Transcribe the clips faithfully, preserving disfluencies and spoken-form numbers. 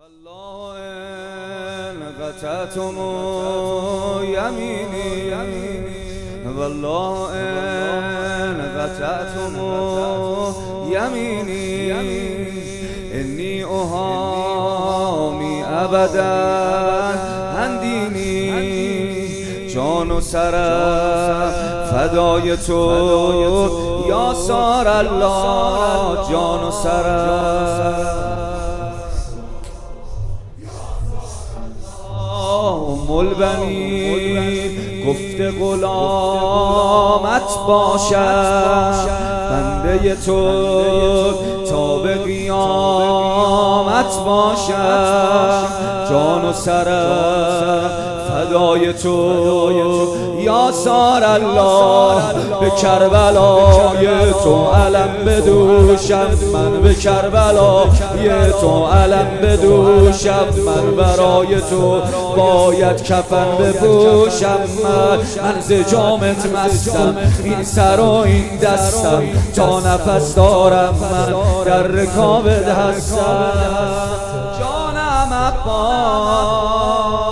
والله إن قطعتم يميني والله إن قطعتم يميني إني أهامي أبدا عن ديني جان و سرم فدای تو یا سار الله جان و سرم ام البنین گفته غلامت باشم بنده تو تا به قیامت باشم جان و سرم فدای تو یا سار الله به کربلای تو علم بدوشم من به کربلای تو علم بدوشم من برای تو باید کفن بپوشم من من ز جامت مستم این سر و این دستم تا نفس دارم من در رکاب هستم جانم عباس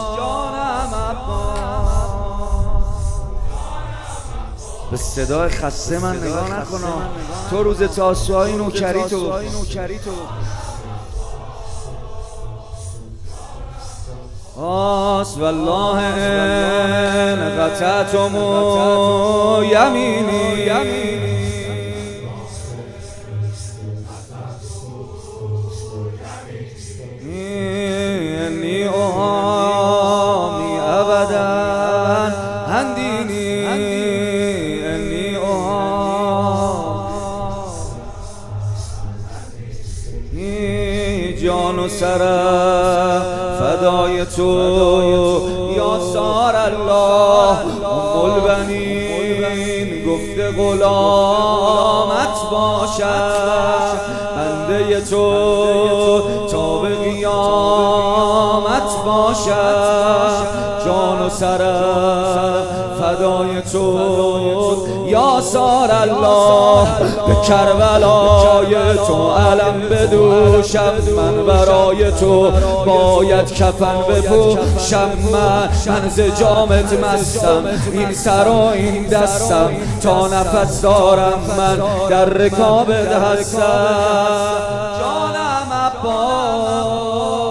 به صدای خسته من نگاه نکنم تو روز تاسوعای نوکری تو آس والله ان قطعتم یمینی انی اهامی ابدا عن دینی جان و سرم فدای تو یا سار الله ام البنین گفته غلامت باشم بنده تو تا به قیامت باشم جان و سرم فدای تو یا سار الله به کربلای تو علم بدوشم من برای تو باید کفن بپوشم من من ز جامت مستم این سر و این دستم تا نفس دارم من در رکاب هستم جانم عباس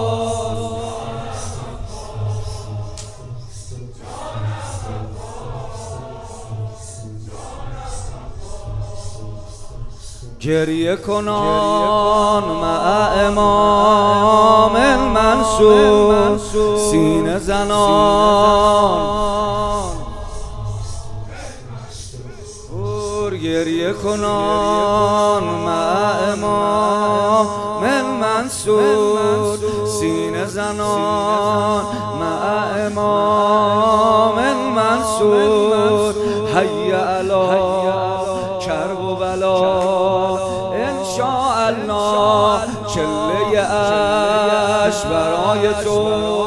گریه کنان مع امام المنصور سینه زنان گریه کنان مع امام المنصور سینه زنان مع امام المنصور حی علی کرب و بلا انشاءالله چله اش برای تو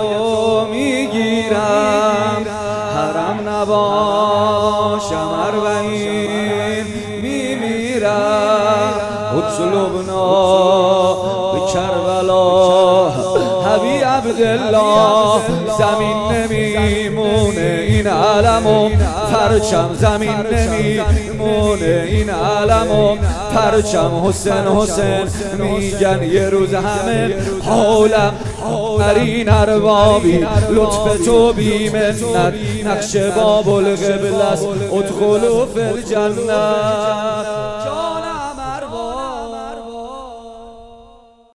میگیرم حرم نباشم اربعین میمیرم اطلبنا به کربلا حبی عبدالله زمین نمیمونه این علم پرچم زمین نمیمونه این علم پرچم حسین حسین میگن یه روز همه حالم برین اربابی لطف تو بی منت نقش باب القبله است ادخلوا فی الجنه